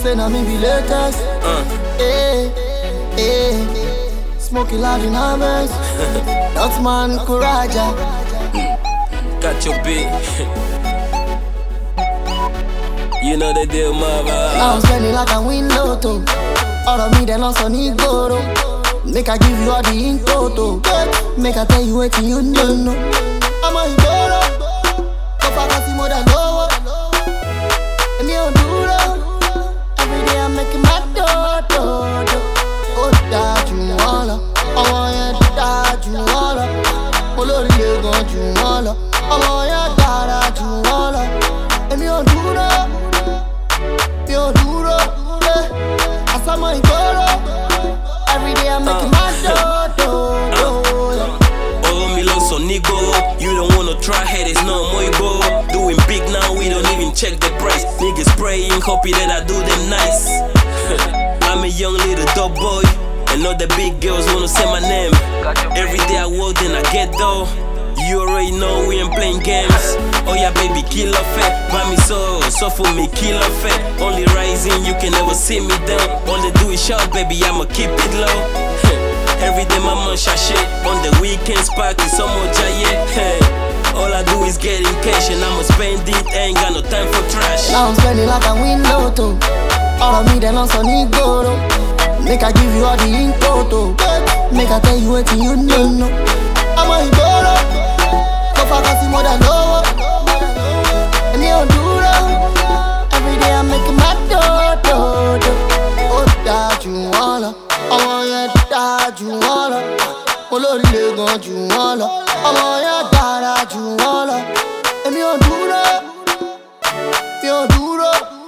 Say now me be latest. Eh, smoking loud in harvest. That's man Kuraja. Got your beat. You know the deal, mama. I'm spending like a window too. All of me, then also need go. Make I give you all the in toto. Make I tell you what you don't know. I'm a hero. Go fuck us more than lower. And me on duro. Every day I'm making my dodo. Oh, that you wanna. I want you that you wanna. Oh, Lord, you gon' you wanna. I want you that you wanna. And me on duro. Me on duro. I saw my hero. Every day I'm making my dodo. Oh, me lost on nigga. You don't wanna try, hey, there's no more go. Doing big now, we don't even check the price. Niggas praying, hoping that I do them nice. I'm a young little dog boy, and all the big girls wanna say my name. Every day I walk, then I get though. You already know we ain't playing games. Oh yeah, baby, kill off it. Buy me so for me, kill off it. Only rising, you can never see me down. All they do is shout, baby, I'ma keep it low. Every day my man shot shit. On the weekends, party, some more giant. All I do is get in cash and I'ma spend it. Ain't got no time for trash. Now I'm spending like a window too. All of me, then also need go. Make I give you all the in toto. Make I tell you what you don't know. I'm a hero. Go fuck us more than lower. And me on duro. Every day I'm making my dodo. Oh, that you wanna. I want you that you wanna. Oh, Lord, you gon' you wanna. I want you that you wanna. And me on duro. Me on duro.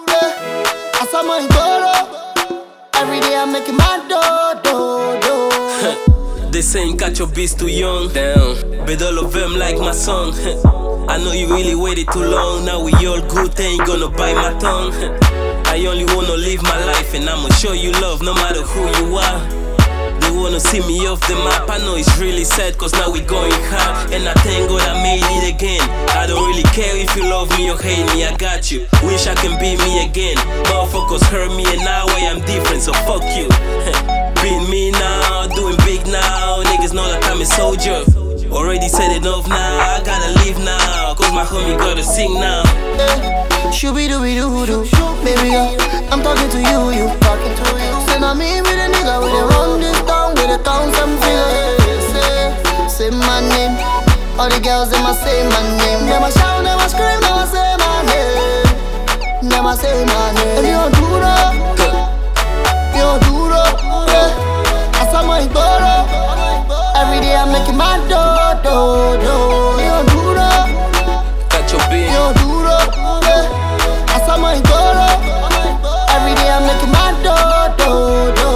I saw my hero. Every day I'm making my dodo. They saying catch your beast too young. Damn, but all of them like my song. I know you really waited too long. Now we all good, ain't gonna bite my tongue. I only wanna live my life and I'ma show you love no matter who you are. They wanna see me off the map. I know it's really sad cause now we going hard. And I thank God I made it again. I don't really care if you love me or hate me, I got you. Wish I can be me again. Motherfuckers hurt me and now I am different, so fuck you. Beat me now, doing big now. Niggas know that I'm a soldier. Already said enough now, I gotta leave now. Cause my homie gotta sing now. Shooby-dooby-doo-doo. Baby girl, I'm talking to you, you talking to you. Say not me with a nigga, with a run this town, with a count some figures. Say my name. All the girls, them a say my name. Never shout, never scream, never say my name. Never say my name. And you don't do that. You don't do that. I saw my hero. Every day I'm making my dodo. You don't do that. Got your beat. You don't do that. I saw my hero. Every day I'm making my dodo.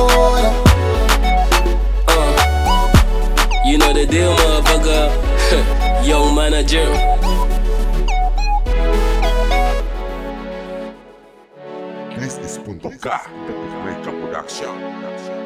You know the deal, motherfucker. Young manager. This is Punto K, the Big Breaker Production.